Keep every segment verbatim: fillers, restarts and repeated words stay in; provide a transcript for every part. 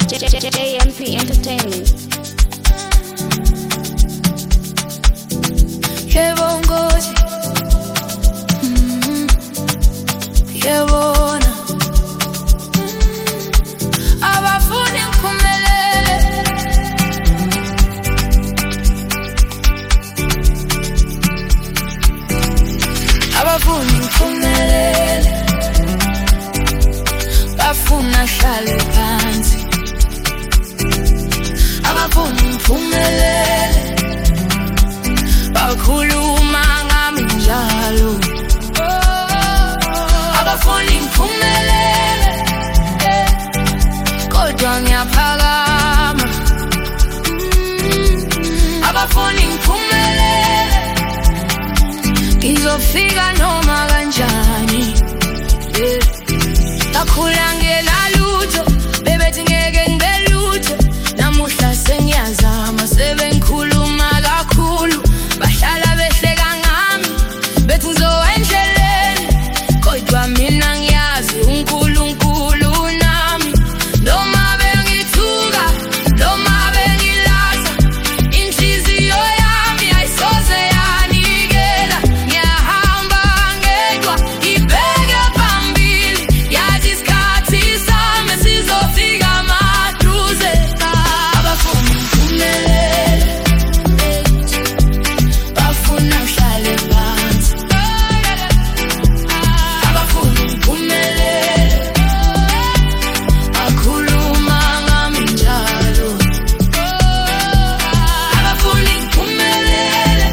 J M P Entertainment. Yebo Nkosi, mhm, yebona abafuni ngiphumelele, abafuni ngiphumelele, bafuna hlale phansi, abafuni ngiphumelele, bakhuluma ngami njalo, abafuni ngiphumelele, kodwa ngiyaphakama, abafuni ngiphumelele, ngizofika noma kanjani, bakhula ngelalutho, bebethi ngeke ngibe lutho, namuhla sengiyazama, sebengikhuluma kakhulu, bahlala behleka ngami, bethi ngizowa endleleni, kodwa mina ngiyazi uNkulunkulu nami, noma bengithuka, noma bengilahla, inhliziyo yami ayisoze yanikela, ngiyahamba ngedwa, ngibheke phambili, yathi isikhathi sami sizofika maduze, abafuni ngiphumelele, bafuna ngihlale phansi, abafuni ngiphumelele, bakhuluma ngami njalo, abafuni ngiphumelele,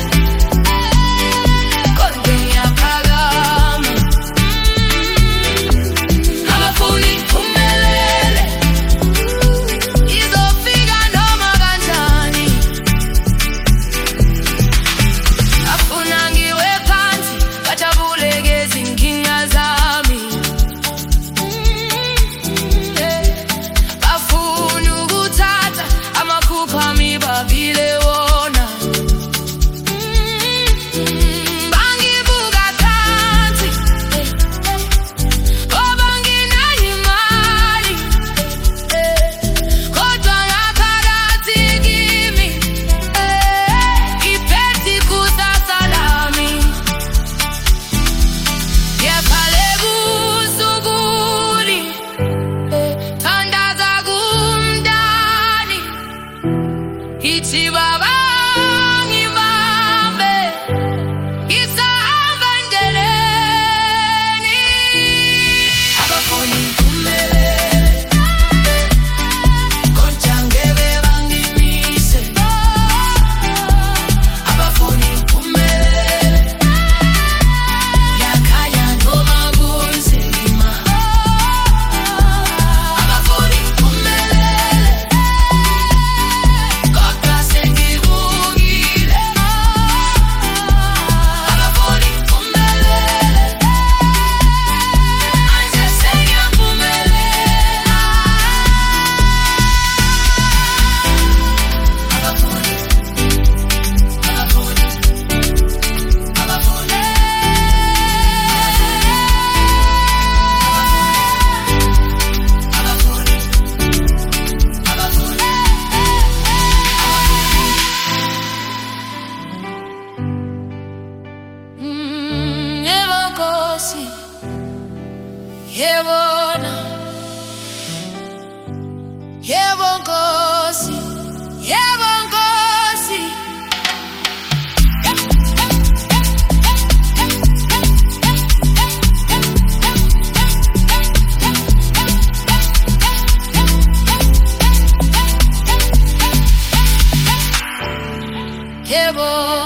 kodwa ngiyaphakama, abafuni ngiphumelele, ngizofika noma kanjani, bafuna ngiwe phansi, bajabule ngezinkinga zami, bafuna ukuthatha amaphupho ami babile wona, bangibuka phansi, ngoba nginayo imali, kodwa ngaphakathi kimi, ngiphethe ikusasa lami, ngiyaphale kusukuli, thandaza kumdani, ithi baba ngibambe, ngisahamba endleleni, abafuni ngiphumelele, kodwa ngeke bangimise, abafuni ngiphumelele, ngiyakhanya noma kunzima, abafuni ngiphumelele, kodwa sengivukile, abafuni ngiphumelele, manje sengiyaphumelela, abafuni, abafuni, abafuni, abafuni, abafuni, Mm, yebo Nkosi, yebona, yebo Nkosi, yebo Nkosi, yebo.